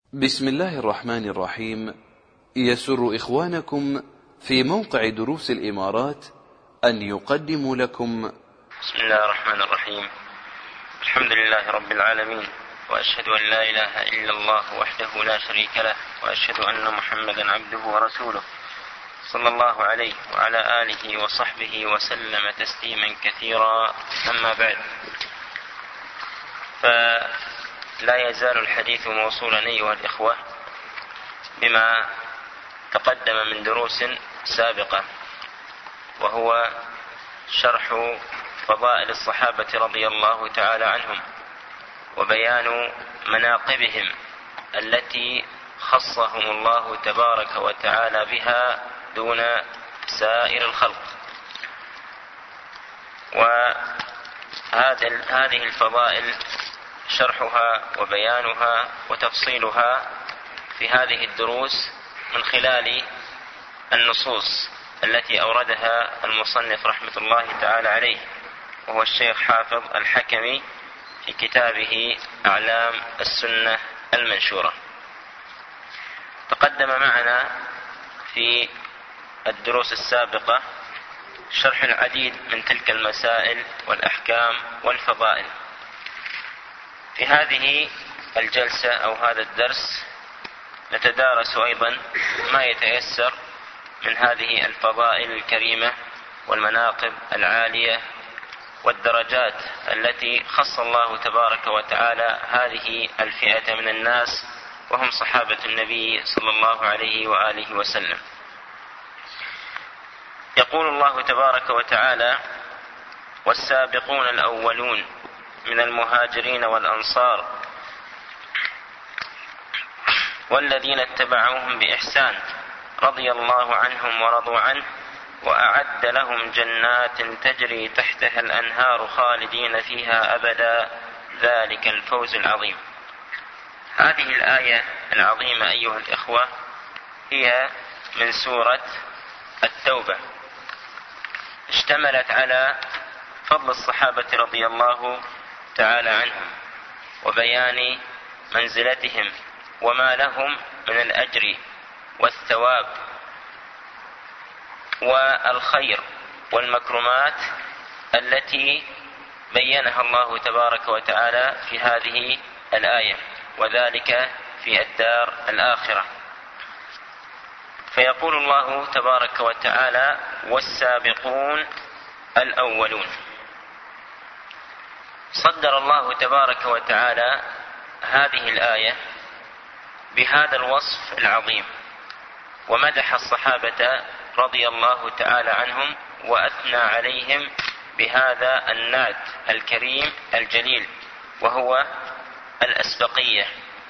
بسم الله الرحمن الرحيم. يسر إخوانكم في موقع دروس الإمارات أن يقدموا لكم بسم الله الرحمن الرحيم. الحمد لله رب العالمين، وأشهد أن لا إله إلا الله وحده لا شريك له، وأشهد أن محمدا عبده ورسوله صلى الله عليه وعلى آله وصحبه وسلم تسليما كثيرا. أما بعد، فلا يزال الحديث موصولا أيها الإخوة بما تقدم من دروس سابقة، وهو شرح فضائل الصحابة رضي الله تعالى عنهم وبيان مناقبهم التي خصهم الله تبارك وتعالى بها دون سائر الخلق. وهذه الفضائل شرحها وبيانها وتفصيلها في هذه الدروس من خلال النصوص التي أوردها المصنف رحمة الله تعالى عليه، وهو الشيخ حافظ الحكمي في كتابه أعلام السنة المنشورة. تقدم معنا في الدروس السابقة شرح العديد من تلك المسائل والأحكام والفضائل. في هذه الجلسة أو هذا الدرس نتدارس أيضا ما يتيسر من هذه الفضائل الكريمة والمناقب العالية والدرجات التي خص الله تبارك وتعالى هذه الفئة من الناس، وهم صحابة النبي صلى الله عليه وآله وسلم. يقول الله تبارك وتعالى: والسابقون الأولون من المهاجرين والأنصار والذين اتبعوهم بإحسان رضي الله عنهم ورضوا عنه وأعد لهم جنات تجري تحتها الأنهار خالدين فيها أبدا ذلك الفوز العظيم. هذه الآية العظيمة أيها الإخوة هي من سورة التوبة، اشتملت على فضل الصحابة رضي الله تعالى عنهم وبيان منزلتهم وما لهم من الأجر والثواب والخير والمكرمات التي بينها الله تبارك وتعالى في هذه الآية، وذلك في الدار الآخرة. فيقول الله تبارك وتعالى: والسابقون الأولون. صدر الله تبارك وتعالى هذه الآية بهذا الوصف العظيم، ومدح الصحابة رضي الله تعالى عنهم وأثنى عليهم بهذا النعت الكريم الجليل، وهو الأسبقية.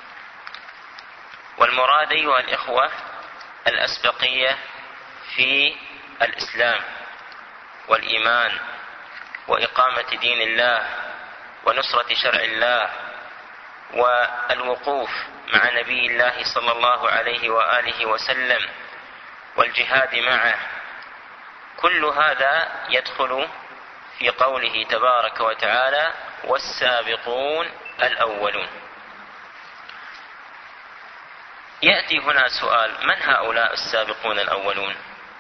والمراد أيها الإخوة الأسبقية في الإسلام والإيمان وإقامة دين الله ونصرة شرع الله والوقوف مع نبي الله صلى الله عليه وآله وسلم والجهاد معه. كل هذا يدخل في قوله تبارك وتعالى: والسابقون الأولون. يأتي هنا سؤال: من هؤلاء السابقون الأولون؟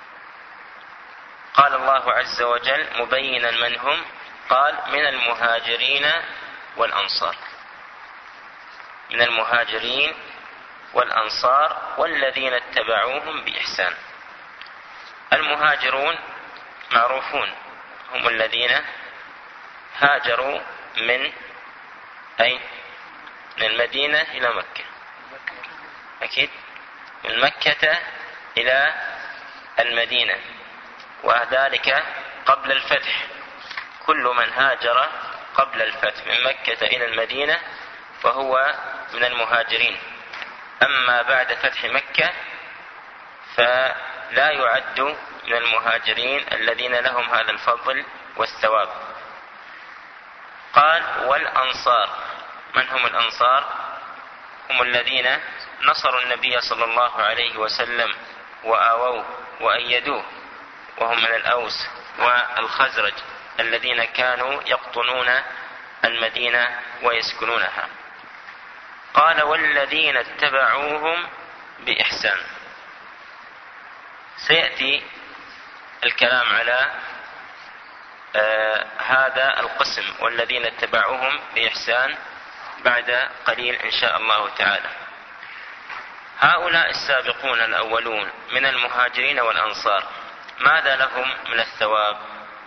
قال الله عز وجل مبينا من هم، قال: من المهاجرين والأنصار. من المهاجرين والأنصار والذين اتبعوهم بإحسان. المهاجرون معروفون، هم الذين هاجروا من أين؟ من المدينة إلى مكة، أكيد من مكة إلى المدينة، وذلك قبل الفتح. كل من هاجر قبل الفتح من مكة إلى المدينة فهو من المهاجرين. أما بعد فتح مكة فلا يعد من المهاجرين الذين لهم هذا الفضل والثواب. قال: والأنصار. من هم الأنصار؟ هم الذين نصروا النبي صلى الله عليه وسلم وآووه وأيدوه، وهم من الأوس والخزرج الذين كانوا يقطنون المدينة ويسكنونها. قال والذين اتبعوهم بإحسان. سيأتي الكلام على هذا القسم والذين اتبعوهم بإحسان بعد قليل إن شاء الله تعالى. هؤلاء السابقون الأولون من المهاجرين والأنصار ماذا لهم من الثواب؟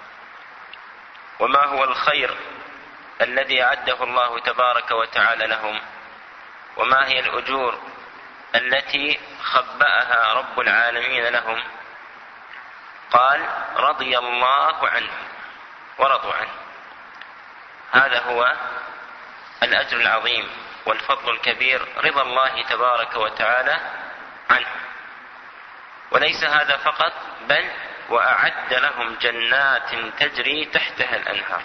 وما هو الخير الذي أعده الله تبارك وتعالى لهم؟ وما هي الأجور التي خبأها رب العالمين لهم؟ قال رضي الله عنهم ورضوا عنه. هذا هو الأجر العظيم والفضل الكبير، رضا الله تبارك وتعالى عنه. وليس هذا فقط، بل وأعد لهم جنات تجري تحتها الأنهار.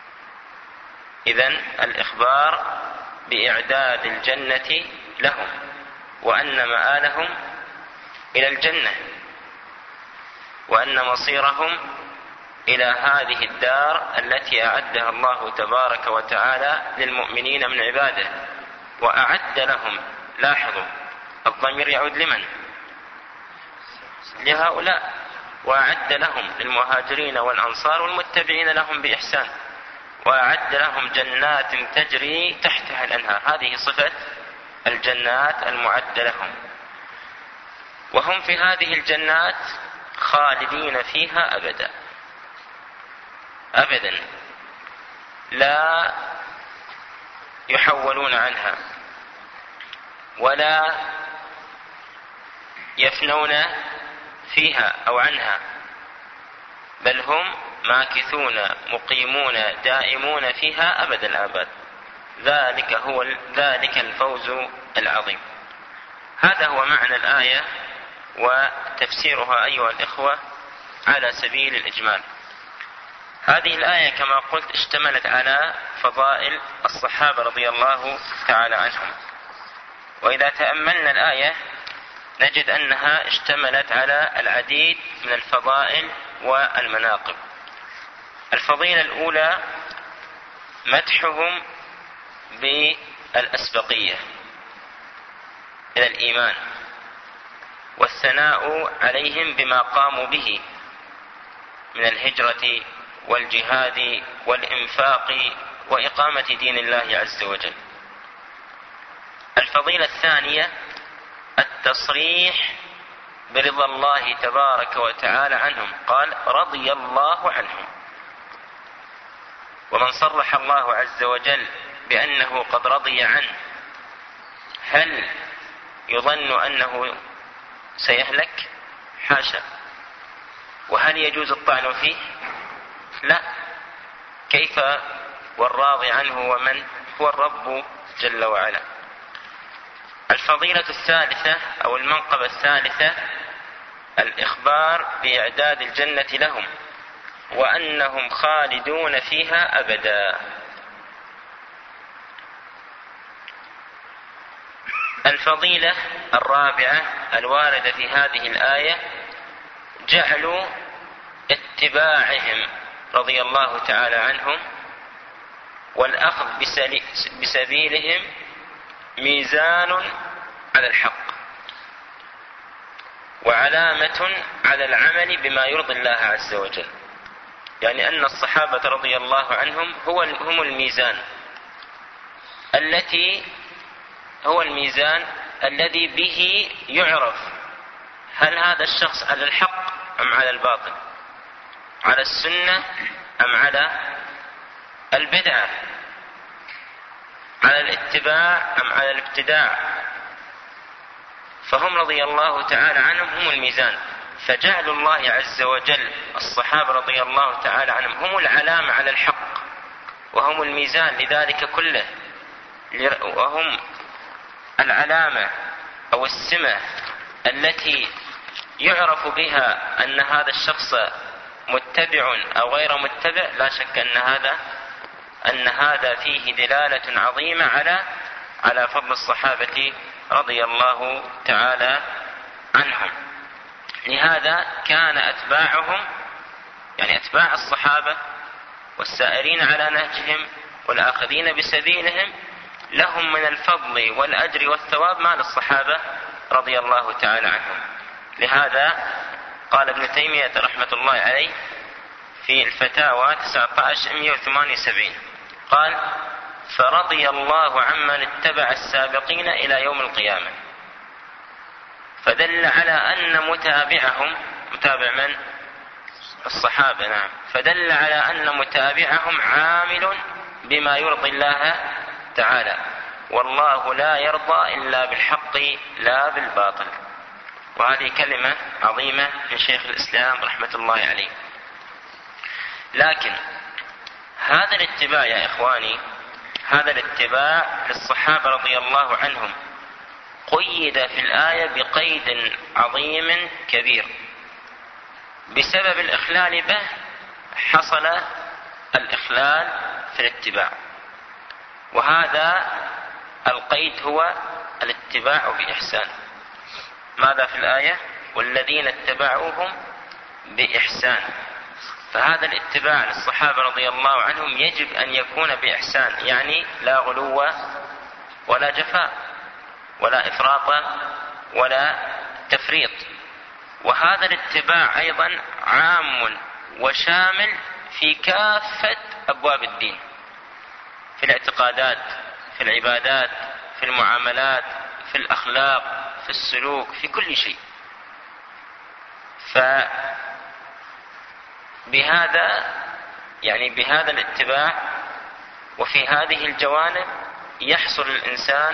إذن الإخبار بإعداد الجنة لهم، وأن مآلهم إلى الجنة، وأن مصيرهم إلى هذه الدار التي أعدها الله تبارك وتعالى للمؤمنين من عباده. وأعد لهم، لاحظوا الضمير يعود لمن؟ لهؤلاء. وأعد لهم للمهاجرين والأنصار والمتبعين لهم بإحسان، وأعد لهم جنات تجري تحتها الأنهار. هذه صفة الجنات المعدة لهم، وهم في هذه الجنات خالدين فيها أبدا أبدا، لا يحولون عنها ولا يفنون فيها أو عنها، بل هم ماكثون مقيمون دائمون فيها أبد الآباد. ذلك الفوز العظيم. هذا هو معنى الآية وتفسيرها أيها الإخوة على سبيل الإجمال. هذه الآية كما قلت اشتملت على فضائل الصحابة رضي الله تعالى عنهم، وإذا تأملنا الآية نجد أنها اشتملت على العديد من الفضائل والمناقب. الفضيلة الأولى مدحهم بالأسبقية إلى الإيمان، والثناء عليهم بما قاموا به من الهجرة والجهاد والإنفاق وإقامة دين الله عز وجل. الفضيلة الثانية التصريح برضا الله تبارك وتعالى عنهم، قال رضي الله عنهم. ومن صرح الله عز وجل بأنه قد رضي عنه، هل يظن أنه سيهلك؟ حاشا. وهل يجوز الطعن فيه؟ لا. كيف والراضي عنه ومن هو الرب جل وعلا. الفضيلة الثالثة أو المنقبة الثالثة الإخبار بإعداد الجنة لهم، وأنهم خالدون فيها أبدا. الفضيلة الرابعة الواردة في هذه الآية جعلوا اتباعهم رضي الله تعالى عنهم والأخذ بسبيلهم ميزان على الحق، وعلامة على العمل بما يرضي الله عز وجل. يعني أن الصحابة رضي الله عنهم هم الميزان الذي به يعرف هل هذا الشخص على الحق أم على الباطل، على السنة أم على البدعة، على الاتباع أم على الابتداع. فهم رضي الله تعالى عنهم هم الميزان، فجعل الله عز وجل الصحابة رضي الله تعالى عنهم هم العلامة على الحق، وهم الميزان لذلك كله، وهم العلامة أو السمة التي يعرف بها أن هذا الشخص متبع أو غير متبع. لا شك أن هذا فيه دلالة عظيمة على فضل الصحابة رضي الله تعالى عنهم. لهذا كان أتباعهم يعني أتباع الصحابة والسائرين على نهجهم والآخذين بسبيلهم لهم من الفضل والأجر والثواب ما للصحابة رضي الله تعالى عنهم. لهذا قال ابن تيمية رحمة الله عليه في الفتاوى 1978 قال: فرضي الله عمن اتبع السابقين إلى يوم القيامة. فدل على أن متابعهم، متابع من؟ الصحابة، نعم، فدل على أن متابعهم عامل بما يرضي الله تعالى، والله لا يرضى إلا بالحق لا بالباطل. وهذه كلمة عظيمة من شيخ الإسلام رحمة الله عليه. لكن هذا الاتباع يا إخواني، هذا الاتباع للصحابة رضي الله عنهم قيد في الآية بقيد عظيم كبير. بسبب الإخلال به حصل الإخلال في الاتباع، وهذا القيد هو الاتباع بإحسان. ماذا في الآية؟ والذين اتبعوهم بإحسان. فهذا الاتباع للصحابة رضي الله عنهم يجب أن يكون بإحسان، يعني لا غلو ولا جفاء ولا إفراط ولا تفريط. وهذا الاتباع أيضا عام وشامل في كافة أبواب الدين، في الاعتقادات، في العبادات، في المعاملات، في الأخلاق، في السلوك، في كل شيء. فبهذا يعني بهذا الاتباع وفي هذه الجوانب يحصل الإنسان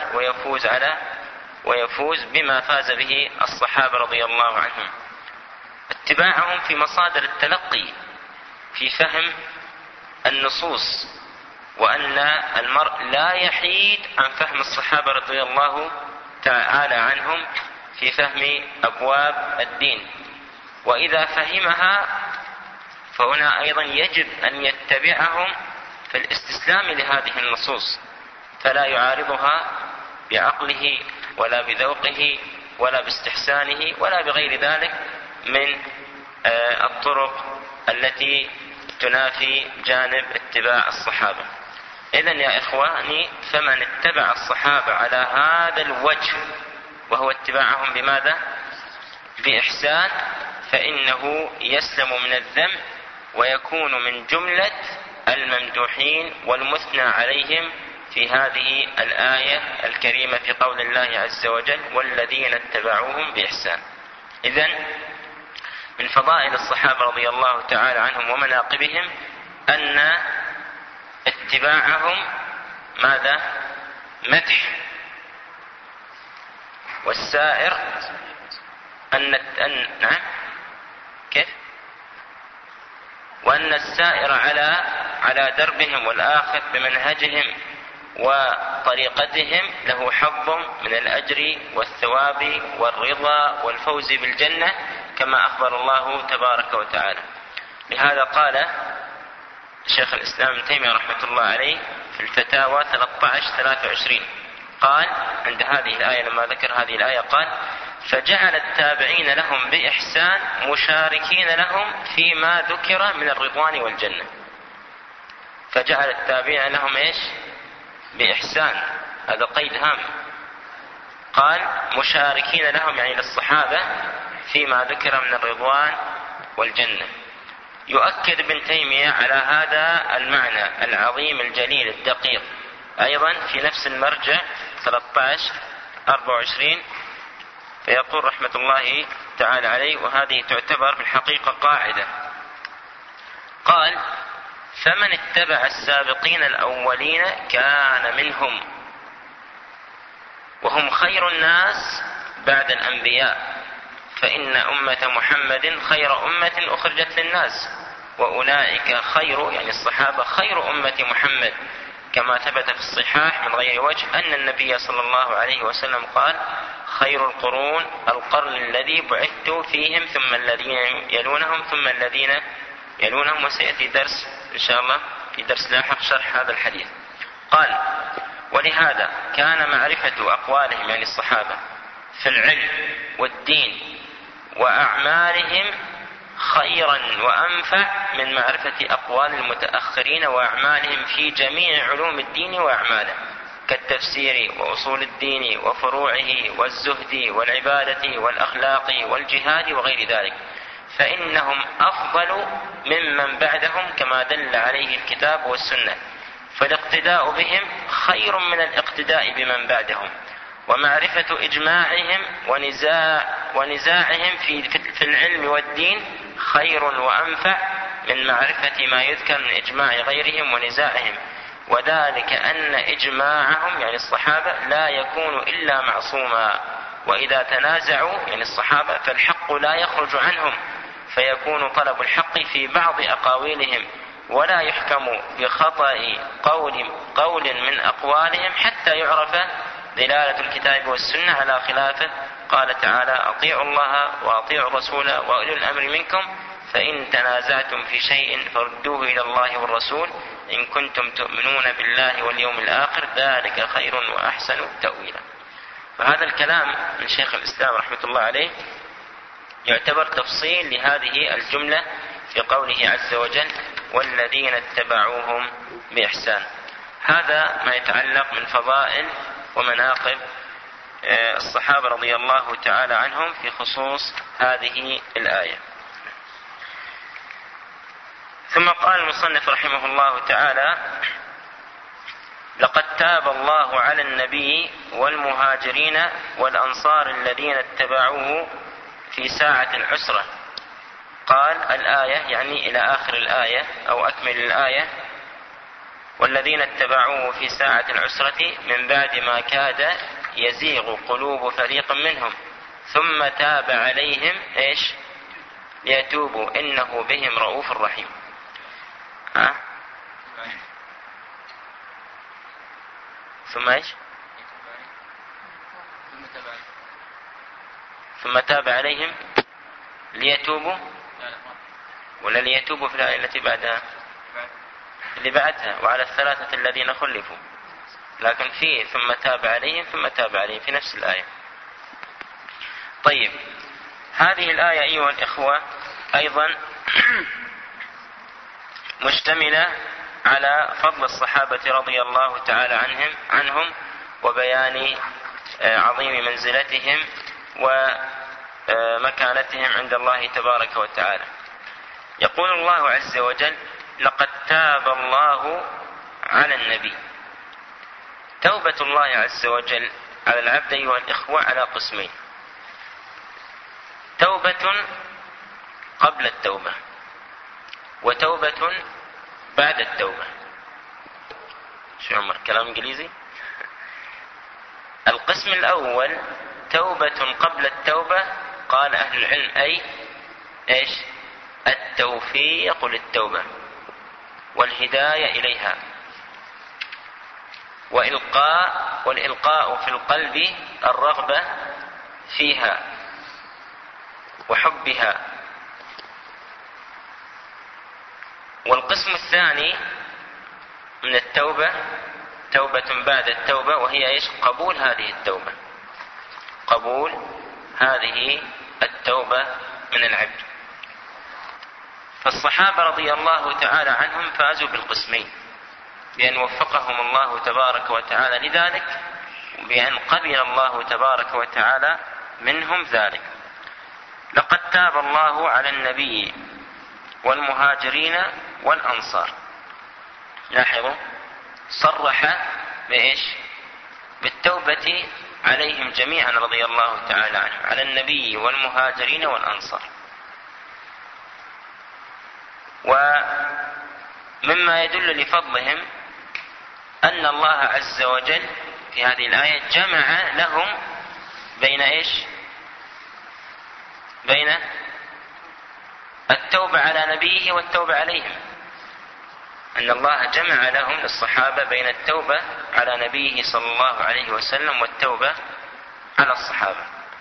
ويفوز بما فاز به الصحابة رضي الله عنهم. اتباعهم في مصادر التلقي، في فهم النصوص، وأن المرء لا يحيد عن فهم الصحابة رضي الله تعالى عنهم في فهم أبواب الدين. وإذا فهمها فهنا أيضا يجب أن يتبعهم في الاستسلام لهذه النصوص، فلا يعارضها بعقله ولا بذوقه ولا باستحسانه ولا بغير ذلك من الطرق التي تنافي جانب اتباع الصحابة. إذن يا إخواني، فمن اتبع الصحابة على هذا الوجه وهو اتباعهم بماذا؟ بإحسان، فإنه يسلم من الذنب ويكون من جملة الممدوحين والمثنى عليهم في هذه الآية الكريمة في قول الله عز وجل: والذين اتبعوهم بإحسان. إذن من فضائل الصحابة رضي الله تعالى عنهم ومناقبهم أن اتباعهم ماذا؟ مدح. والسائر نعم، كيف؟ وأن السائر على دربهم والآخذ بمنهجهم وطريقتهم له حظ من الأجر والثواب والرضا والفوز بالجنة، كما أخبر الله تبارك وتعالى. لهذا قال شيخ الإسلام ابن تيمية رحمة الله عليه في الفتاوى 13-23 قال عند هذه الآية، لما ذكر هذه الآية قال: فجعل التابعين لهم بإحسان مشاركين لهم فيما ذكر من الرضوان والجنة. فجعل التابعين لهم إيش؟ بإحسان. هذا قيد هام. قال مشاركين لهم يعني للصحابة فيما ذكر من الرضوان والجنة. يؤكد ابن تيمية على هذا المعنى العظيم الجليل الدقيق أيضا في نفس المرجع 13-24، فيقول رحمة الله تعالى عليه، وهذه تعتبر في الحقيقة قاعدة، قال: فمن اتبع السابقين الأولين كان منهم، وهم خير الناس بعد الأنبياء، فإن أمة محمد خير أمة أخرجت للناس، وأولئك خير يعني الصحابة خير أمة محمد، كما ثبت في الصحاح من غير وجه أن النبي صلى الله عليه وسلم قال: خير القرون القرن الذي بعثت فيهم، ثم الذين يلونهم، ثم الذين يلونهم. وسيأتي درس إن شاء الله في درس لاحق شرح هذا الحديث. قال: ولهذا كان معرفة أقوالهم يعني الصحابة في العلم والدين وأعمالهم خيرا وأنفع من معرفة أقوال المتأخرين وأعمالهم في جميع علوم الدين وأعماله. كالتفسير وأصول الدين وفروعه والزهد والعبادة والأخلاق والجهاد وغير ذلك، فإنهم أفضل ممن بعدهم كما دل عليه الكتاب والسنة، فالاقتداء بهم خير من الاقتداء بمن بعدهم، ومعرفة إجماعهم ونزاعهم في العلم والدين خير وأنفع من معرفة ما يذكر من إجماع غيرهم ونزاعهم، وذلك أن إجماعهم يعني الصحابة لا يكون إلا معصوما، وإذا تنازعوا يعني الصحابة فالحق لا يخرج عنهم، فيكون طلب الحق في بعض أقاويلهم، ولا يحكم بخطأ قول من أقوالهم حتى يعرف دلالة الكتاب والسنة على خلافه. قال تعالى: أطيعوا الله وأطيعوا الرسول وأولي الأمر منكم فإن تنازعتم في شيء فردوه إلى الله والرسول إن كنتم تؤمنون بالله واليوم الآخر ذلك خير وأحسن تأويلا. فهذا الكلام من شيخ الإسلام رحمة الله عليه يعتبر تفصيل لهذه الجملة في قوله عز وجل: والذين اتبعوهم بإحسان. هذا ما يتعلق من فضائل ومناقب الصحابة رضي الله تعالى عنهم في خصوص هذه الآية. ثم قال المصنف رحمه الله تعالى: لقد تاب الله على النبي والمهاجرين والأنصار الذين اتبعوه في ساعة العسرة. قال الآية يعني إلى آخر الآية أو أكمل الآية: والذين اتبعوه في ساعة العسرة من بعد ما كاد يزيغ قلوب فريق منهم ثم تاب عليهم إيش؟ ليتوبوا إنه بهم رؤوف رحيم. ثم إيش؟ ثم تاب عليهم ليتوبوا ولا ليتوبوا في الآية التي بعدها؟ اللي بعدها: وعلى الثلاثة الذين خلفوا، لكن فيه ثم تاب عليهم ثم تاب عليهم في نفس الآية. طيب، هذه الآية أيها الإخوة أيضا مشتملة على فضل الصحابة رضي الله تعالى عنهم وبيان عظيم منزلتهم ومكانتهم عند الله تبارك وتعالى. يقول الله عز وجل: لقد تاب الله على النبي. توبة الله عز وجل على العبد أيها الإخوة على قسمين: توبة قبل التوبة وتوبة بعد التوبة. شو عمر كلام إنجليزي؟ القسم الأول توبة قبل التوبة، قال أهل العلم أي إيش؟ التوفيق للتوبة والهداية إليها والإلقاء في القلب الرغبة فيها وحبها. والقسم الثاني من التوبة توبة بعد التوبة، وهي إيش؟ قبول هذه التوبة، قبول هذه التوبة من العبد. فالصحابة رضي الله تعالى عنهم فازوا بالقسمين بأن وفقهم الله تبارك وتعالى لذلك، وبأن قبل الله تبارك وتعالى منهم ذلك. لقد تاب الله على النبي والمهاجرين والأنصار. لاحظوا صرح بإيش؟ بالتوبة عليهم جميعا رضي الله تعالى عنهم، على النبي والمهاجرين والأنصار. ومما يدل لفضلهم أن الله عز وجل في هذه الآية جمع لهم بين إيش؟ بين التوبة على نبيه والتوبة عليهم. أن الله جمع لهم للصحابة بين التوبة على نبيه صلى الله عليه وسلم والتوبة على الصحابة.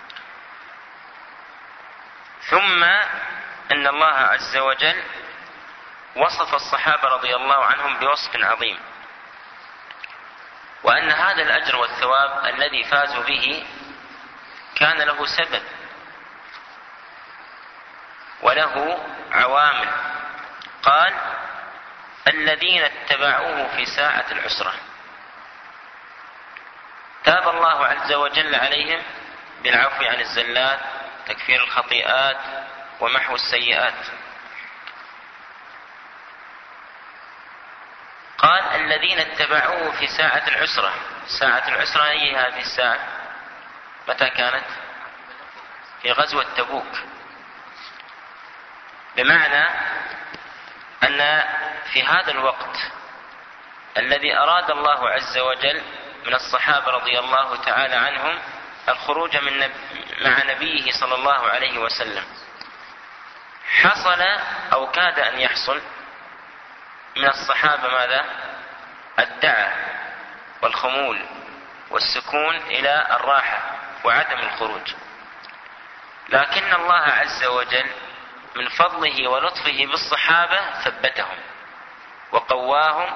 ثم أن الله عز وجل وصف الصحابة رضي الله عنهم بوصف عظيم، وأن هذا الأجر والثواب الذي فازوا به كان له سبب وله عوامل. قال: الذين اتبعوه في ساعة العسرة. تاب الله عز وجل عليهم بالعفو عن الزلات، تكفير الخطيئات، ومحو السيئات. قال الذين اتبعوه في ساعة العسرة. ساعة العسرة هي هذه الساعة متى كانت؟ في غزوة تبوك، بمعنى أن في هذا الوقت الذي أراد الله عز وجل من الصحابة رضي الله تعالى عنهم الخروج مع نبيه صلى الله عليه وسلم، حصل أو كاد أن يحصل من الصحابة ماذا؟ الدعة والخمول والسكون إلى الراحة وعدم الخروج، لكن الله عز وجل من فضله ولطفه بالصحابة ثبتهم وقواهم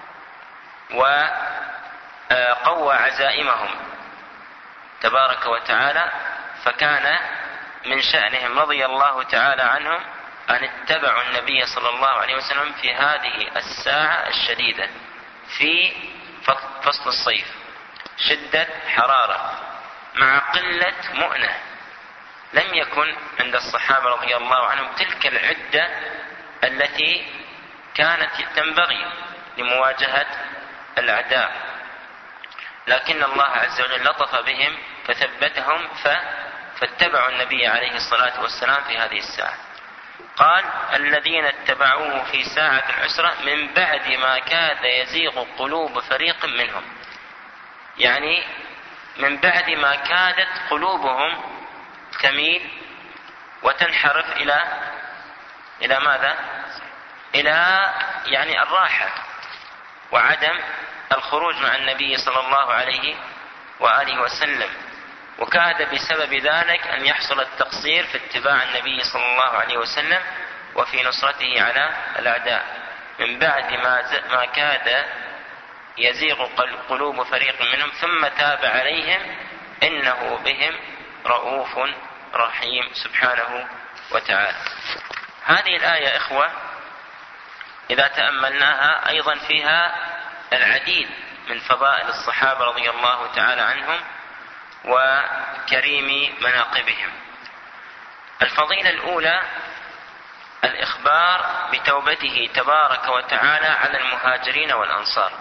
وقوى عزائمهم تبارك وتعالى، فكان من شأنهم رضي الله تعالى عنهم أن اتبعوا النبي صلى الله عليه وسلم في هذه الساعة الشديدة في فصل الصيف، شدة حرارة مع قلة مؤنة. لم يكن عند الصحابة رضي الله عنهم تلك العدة التي كانت تنبغي لمواجهة الأعداء، لكن الله عز وجل لطف بهم فثبتهم فاتبعوا النبي عليه الصلاة والسلام في هذه الساعة. قال الذين اتبعوه في ساعة العسرة من بعد ما كاد يزيغ قلوب فريق منهم، يعني من بعد ما كادت قلوبهم تميل وتنحرف إلى ماذا؟ إلى يعني الراحة وعدم الخروج مع النبي صلى الله عليه وآله وسلم، وكاد بسبب ذلك أن يحصل التقصير في اتباع النبي صلى الله عليه وسلم وفي نصرته على الأعداء. من بعد ما كاد يزيغ قلوب فريق منهم ثم تاب عليهم إنه بهم رؤوف رحيم سبحانه وتعالى. هذه الآية إخوة إذا تأملناها أيضا فيها العديد من فضائل الصحابة رضي الله تعالى عنهم وكريم مناقبهم. الفضيلة الأولى الإخبار بتوبته تبارك وتعالى على المهاجرين والأنصار،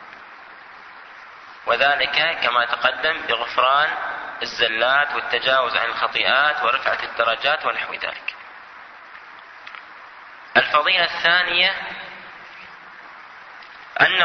وذلك كما تقدم بغفران الزلات والتجاوز عن الخطيئات ورفعة الدرجات ونحو ذلك. الفضيلة الثانية أن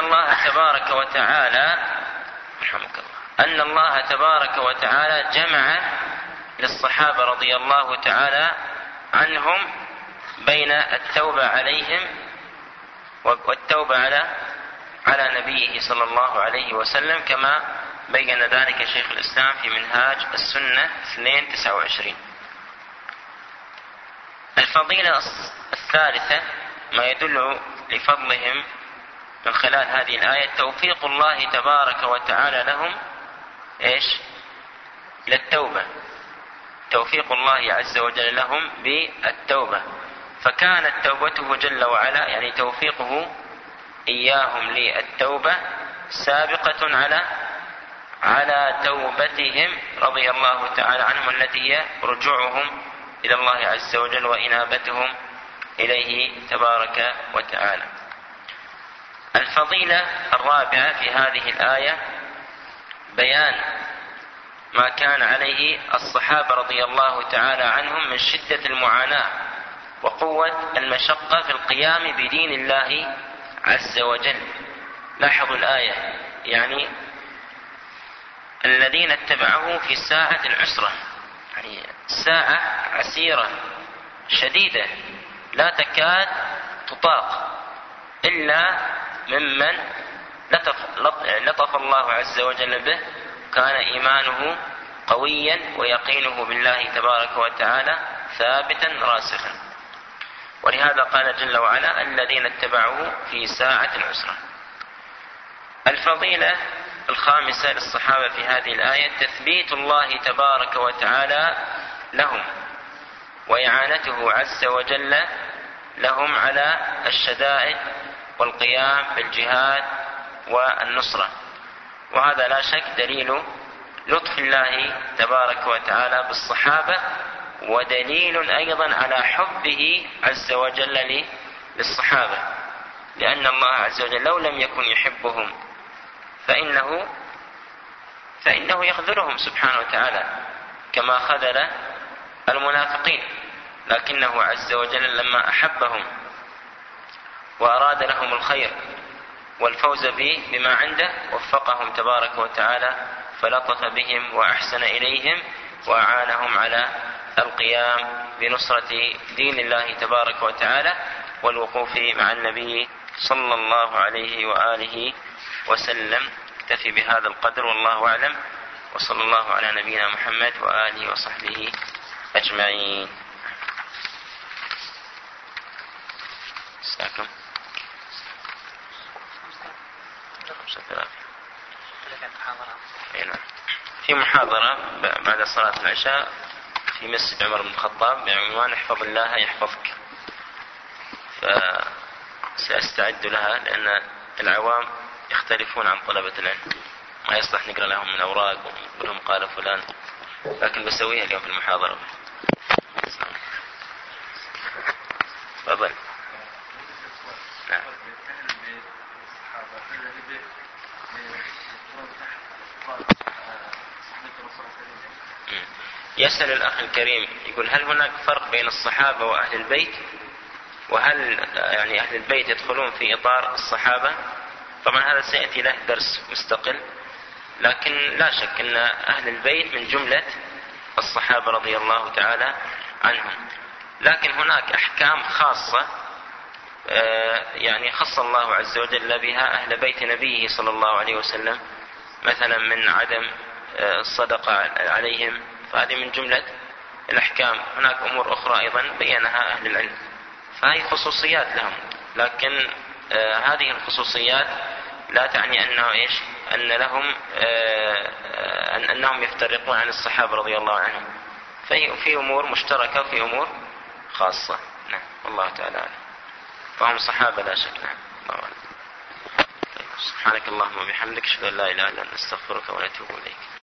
الله تبارك وتعالى جمع للصحابة رضي الله تعالى عنهم بين التوبة عليهم والتوبة على نبيه صلى الله عليه وسلم، كما بين ذلك شيخ الإسلام في منهاج السنة 229. الفضيلة الثالثة ما يدل لفضلهم من خلال هذه الآية توفيق الله تبارك وتعالى لهم للتوبة، توفيق الله عز وجل لهم بالتوبة، فكانت توبته جل وعلا يعني توفيقه إياهم للتوبة سابقة على توبتهم رضي الله تعالى عنهم التي هي رجوعهم إلى الله عز وجل وإنابتهم إليه تبارك وتعالى. الفضيلة الرابعة في هذه الآية بيان ما كان عليه الصحابة رضي الله تعالى عنهم من شدة المعاناة وقوة المشقة في القيام بدين الله عز وجل. لاحظوا الآية، يعني الذين اتبعوه في ساعة العسرة، يعني ساعة عسيرة شديدة لا تكاد تطاق إلا ممن لطف الله عز وجل به، كان إيمانه قويا ويقينه بالله تبارك وتعالى ثابتا راسخا، ولهذا قال جل وعلا الذين اتبعوه في ساعة العسرة. الفضيلة الخامسة للصحابة في هذه الآية تثبيت الله تبارك وتعالى لهم وإعانته عز وجل لهم على الشدائد والقيام بالجهاد والنصرة، وهذا لا شك دليل لطف الله تبارك وتعالى بالصحابة، ودليل أيضا على حبه عز وجل للصحابة، لأن الله عز وجل لو لم يكن يحبهم فإنه يخذلهم سبحانه وتعالى كما خذل المنافقين، لكنه عز وجل لما أحبهم وأراد لهم الخير والفوز بما عنده وفقهم تبارك وتعالى، فلطف بهم وأحسن إليهم وأعانهم على القيام بنصرة دين الله تبارك وتعالى والوقوف مع النبي صلى الله عليه وآله وسلم. اكتفي بهذا القدر والله أعلم، وصلى الله على نبينا محمد وآله وصحبه أجمعين. ساكم في محاضرة بعد صلاة العشاء في مسجد عمر بن الخطاب بعنوان احفظ الله يحفظك، فسأستعد لها لأن العوام يختلفون عن طلبة العلم، ما يصلح نقرأ لهم من أوراق ونقول لهم قال فلان، لكن بسويها اليوم في المحاضرة. تفضل. نعم. يسأل الأخ الكريم يقول هل هناك فرق بين الصحابة وأهل البيت، وهل يعني أهل البيت يدخلون في إطار الصحابة؟ طبعا هذا سيأتي له درس مستقل، لكن لا شك أن أهل البيت من جملة الصحابة رضي الله تعالى عنهم، لكن هناك أحكام خاصة يعني خص الله عز وجل بها أهل بيت نبيه صلى الله عليه وسلم، مثلا من عدم الصدقة عليهم، فهذه من جملة الأحكام. هناك أمور أخرى أيضا بينها أهل العلم، فهي خصوصيات لهم، لكن هذه الخصوصيات لا تعني أن لهم أنهم يفترقون عن الصحابة رضي الله عنهم، في أمور مشتركة وفي أمور خاصة. نعم والله تعالى أعلم، فهم صحابة لا شك. نعم الله أعلم. سبحانك اللهم وبحمدك، أشهد أن لا إله إلا أنت، نستغفرك ونتوب إليك.